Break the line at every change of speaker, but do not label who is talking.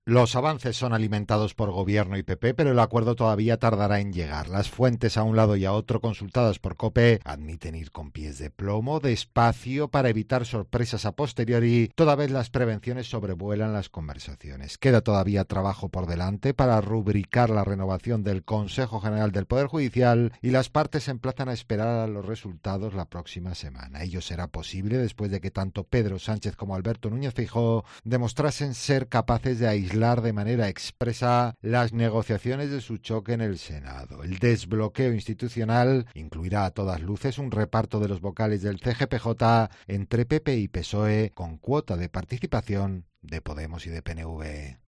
Los avances son alimentados por Gobierno y PP, pero el acuerdo todavía tardará en llegar. Las fuentes a un lado y a otro consultadas por COPE admiten ir con pies de plomo, despacio, para evitar sorpresas a posteriori, toda vez las prevenciones sobrevuelan las conversaciones. Queda todavía trabajo por delante para rubricar la renovación del Consejo General del Poder Judicial y las partes se emplazan a esperar a los resultados la próxima semana. Ello será posible después de que tanto Pedro Sánchez como Alberto Núñez Feijóo demostrasen ser capaces de aislar de manera expresa las negociaciones de su choque en el Senado. El desbloqueo institucional incluirá a todas luces un reparto de los vocales del CGPJ entre PP y PSOE con cuota de participación de Podemos y de PNV.